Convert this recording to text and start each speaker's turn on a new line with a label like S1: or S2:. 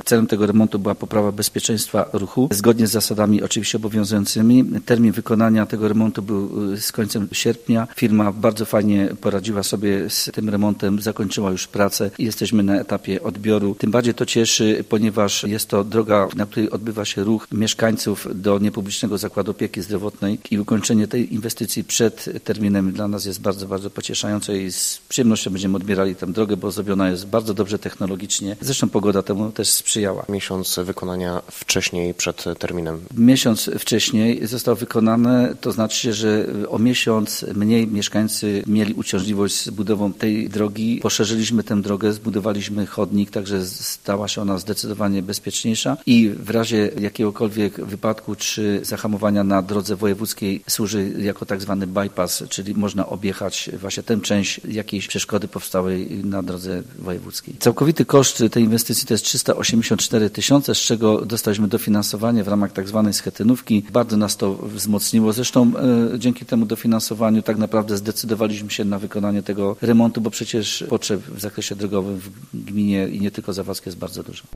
S1: Celem tego remontu była poprawa bezpieczeństwa ruchu, zgodnie z zasadami oczywiście obowiązującymi. Termin wykonania tego remontu był z końcem sierpnia. Firma bardzo fajnie poradziła sobie z tym remontem, zakończyła już pracę i jesteśmy na etapie odbioru. Tym bardziej to cieszy, ponieważ jest to droga, na której odbywa się ruch mieszkańców do niepublicznego zakładu opieki zdrowotnej i ukończenie tej inwestycji przed terminem dla nas jest bardzo, bardzo pocieszające i z przyjemnością będziemy odbierali tę drogę, bo zrobiona jest bardzo dobrze technologicznie. Zresztą pogoda temu też sprzyjała.
S2: Miesiąc wykonania wcześniej, przed terminem.
S1: Miesiąc wcześniej zostało wykonane, to znaczy, że o miesiąc mniej mieszkańcy mieli uciążliwość z budową tej drogi. Poszerzyliśmy tę drogę, zbudowaliśmy chodnik, także stała się ona zdecydowanie bezpieczniejsza i w razie jakiegokolwiek wypadku czy zahamowania na drodze wojewódzkiej służy jako tak zwany bypass, czyli można objechać właśnie tę część jakiejś przeszkody powstałej na drodze wojewódzkiej. Całkowity koszt tej inwestycji to jest 384 000, z czego dostaliśmy dofinansowanie w ramach tak zwanej schetynówki. Bardzo nas to wzmocniło. Zresztą dzięki temu dofinansowaniu tak naprawdę zdecydowaliśmy się na wykonanie tego remontu, bo przecież potrzeb w zakresie drogowym w gminie i nie tylko Zawadzkie jest bardzo dużo.